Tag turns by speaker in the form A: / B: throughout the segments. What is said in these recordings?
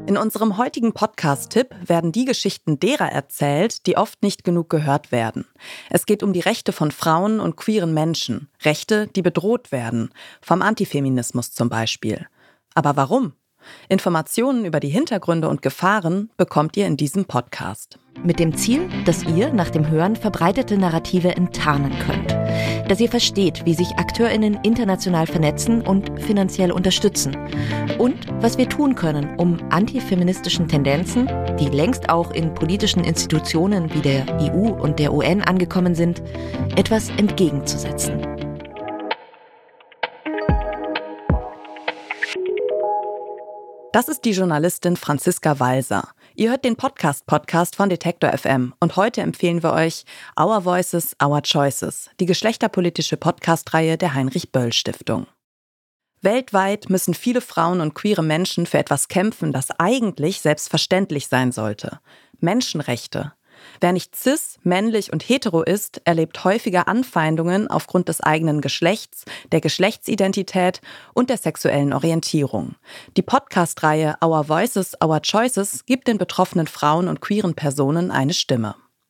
A: In unserem heutigen Podcast-Tipp werden die Geschichten derer erzählt, die oft nicht genug gehört werden. Es geht um die Rechte von Frauen und queeren Menschen. Rechte, die bedroht werden. Vom Antifeminismus zum Beispiel. Aber warum? Informationen über die Hintergründe und Gefahren bekommt ihr in diesem Podcast.
B: Mit dem Ziel, dass ihr nach dem Hören verbreitete Narrative enttarnen könnt. Dass ihr versteht, wie sich AkteurInnen international vernetzen und finanziell unterstützen. Und was wir tun können, um antifeministischen Tendenzen, die längst auch in politischen Institutionen wie der EU und der UN angekommen sind, etwas entgegenzusetzen.
A: Das ist die Journalistin Franziska Walser. Ihr hört den Podcast von Detektor FM und heute empfehlen wir euch Our Voices, Our Choices, die geschlechterpolitische Podcast-Reihe der Heinrich-Böll-Stiftung. Weltweit müssen viele Frauen und queere Menschen für etwas kämpfen, das eigentlich selbstverständlich sein sollte. Menschenrechte. Wer nicht cis, männlich und hetero ist, erlebt häufiger Anfeindungen aufgrund des eigenen Geschlechts, der Geschlechtsidentität und der sexuellen Orientierung. Die Podcast-Reihe Our Voices, Our Choices gibt den betroffenen Frauen und queeren Personen eine Stimme.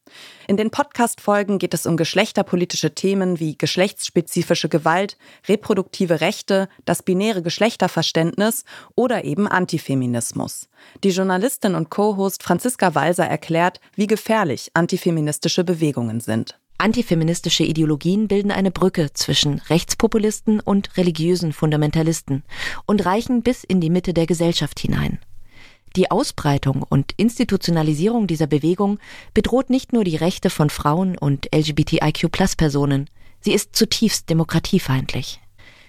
A: In den Podcast-Folgen geht es um geschlechterpolitische Themen wie geschlechtsspezifische Gewalt, reproduktive Rechte, das binäre Geschlechterverständnis oder eben Antifeminismus. Die Journalistin und Co-Host Franziska Walser erklärt, wie gefährlich antifeministische Bewegungen sind.
B: Antifeministische Ideologien bilden eine Brücke zwischen Rechtspopulisten und religiösen Fundamentalisten und reichen bis in die Mitte der Gesellschaft hinein. Die Ausbreitung und Institutionalisierung dieser Bewegung bedroht nicht nur die Rechte von Frauen und LGBTIQ+-Personen, sie ist zutiefst demokratiefeindlich.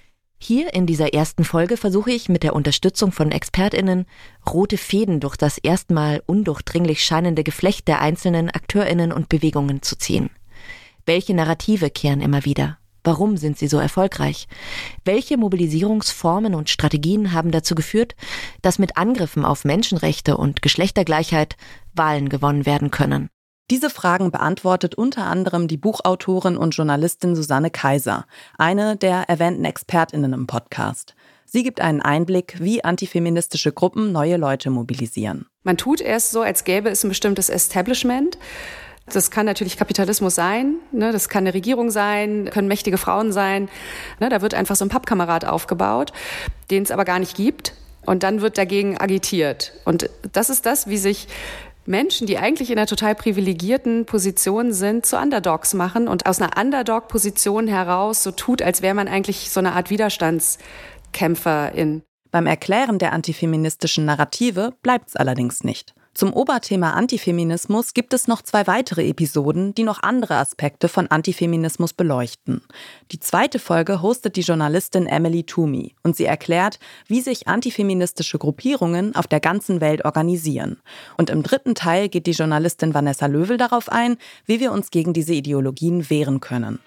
B: Hier in dieser ersten Folge versuche ich mit der Unterstützung von ExpertInnen rote Fäden durch das erstmal undurchdringlich scheinende Geflecht der einzelnen AkteurInnen und Bewegungen zu ziehen. Welche Narrative kehren immer wieder? Warum sind sie so erfolgreich? Welche Mobilisierungsformen und Strategien haben dazu geführt, dass mit Angriffen auf Menschenrechte und Geschlechtergleichheit Wahlen gewonnen werden können?
A: Diese Fragen beantwortet unter anderem die Buchautorin und Journalistin Susanne Kaiser, eine der erwähnten ExpertInnen im Podcast. Sie gibt einen Einblick, wie antifeministische Gruppen neue Leute mobilisieren.
C: Man tut erst so, als gäbe es ein bestimmtes Establishment. Das kann natürlich Kapitalismus sein, ne? Das kann eine Regierung sein, können mächtige Frauen sein. Ne? Da wird einfach so ein Pappkamerad aufgebaut, den es aber gar nicht gibt. Und dann wird dagegen agitiert. Und das ist das, wie sich Menschen, die eigentlich in einer total privilegierten Position sind, zu Underdogs machen und aus einer Underdog-Position heraus so tut, als wäre man eigentlich so eine Art Widerstandskämpferin.
A: Beim Erklären der antifeministischen Narrative bleibt's allerdings nicht. Zum Oberthema Antifeminismus gibt es noch 2 weitere Episoden, die noch andere Aspekte von Antifeminismus beleuchten. Die zweite Folge hostet die Journalistin Emily Toomey und sie erklärt, wie sich antifeministische Gruppierungen auf der ganzen Welt organisieren. Und im dritten Teil geht die Journalistin Vanessa Löwel darauf ein, wie wir uns gegen diese Ideologien wehren können.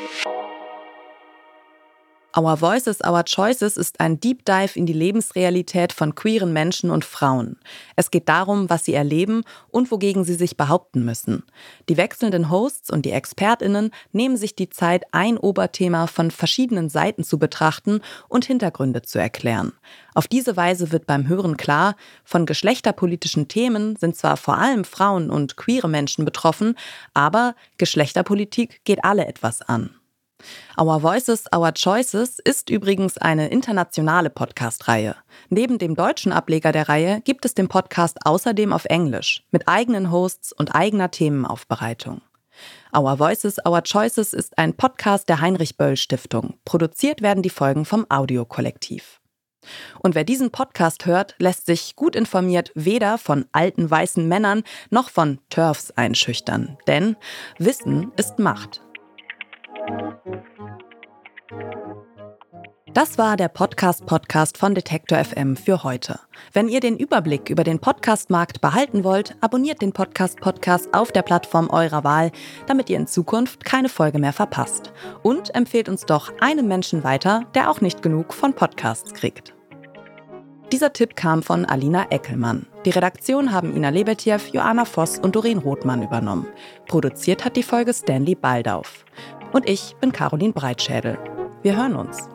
A: Our Voices, Our Choices ist ein Deep Dive in die Lebensrealität von queeren Menschen und Frauen. Es geht darum, was sie erleben und wogegen sie sich behaupten müssen. Die wechselnden Hosts und die ExpertInnen nehmen sich die Zeit, ein Oberthema von verschiedenen Seiten zu betrachten und Hintergründe zu erklären. Auf diese Weise wird beim Hören klar, von geschlechterpolitischen Themen sind zwar vor allem Frauen und queere Menschen betroffen, aber Geschlechterpolitik geht alle etwas an. Our Voices, Our Choices ist übrigens eine internationale Podcast-Reihe. Neben dem deutschen Ableger der Reihe gibt es den Podcast außerdem auf Englisch, mit eigenen Hosts und eigener Themenaufbereitung. Our Voices, Our Choices ist ein Podcast der Heinrich-Böll-Stiftung. Produziert werden die Folgen vom Audio-Kollektiv. Und wer diesen Podcast hört, lässt sich gut informiert weder von alten weißen Männern noch von TERFs einschüchtern. Denn Wissen ist Macht. Das war der Podcast von Detektor FM für heute. Wenn ihr den Überblick über den Podcast-Markt behalten wollt, abonniert den Podcast auf der Plattform eurer Wahl, damit ihr in Zukunft keine Folge mehr verpasst. Und empfehlt uns doch einem Menschen weiter, der auch nicht genug von Podcasts kriegt. Dieser Tipp kam von Alina Eckelmann. Die Redaktion haben Ina Lebetjew, Joanna Voss und Doreen Rothmann übernommen. Produziert hat die Folge Stanley Baldauf. Und ich bin Caroline Breitschädel. Wir hören uns.